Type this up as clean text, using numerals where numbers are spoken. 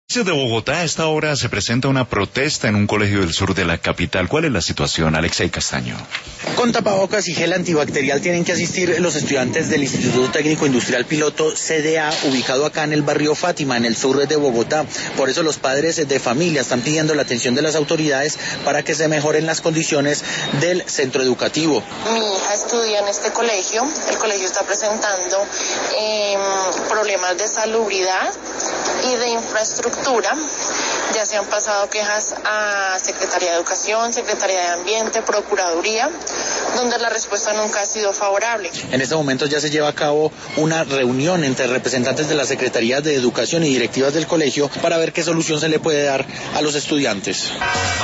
De Bogotá, a esta hora se presenta una protesta en un colegio del sur de la capital. ¿Cuál es la situación, Alexei Castaño? Con tapabocas y gel antibacterial tienen que asistir los estudiantes del Instituto Técnico Industrial Piloto CDA, ubicado acá en el barrio Fátima, en el sur de Bogotá. Por eso los padres de familia están pidiendo la atención de las autoridades para que se mejoren las condiciones del centro educativo. Mi hija estudia en este colegio. El colegio está presentando problemas de salubridad y de infraestructura. Ya se han pasado quejas a Secretaría de Educación, Secretaría de Ambiente, Procuraduría, donde la respuesta nunca ha sido favorable. En este momento ya se lleva a cabo una reunión entre representantes de las Secretarías de Educación y directivas del colegio para ver qué solución se le puede dar a los estudiantes.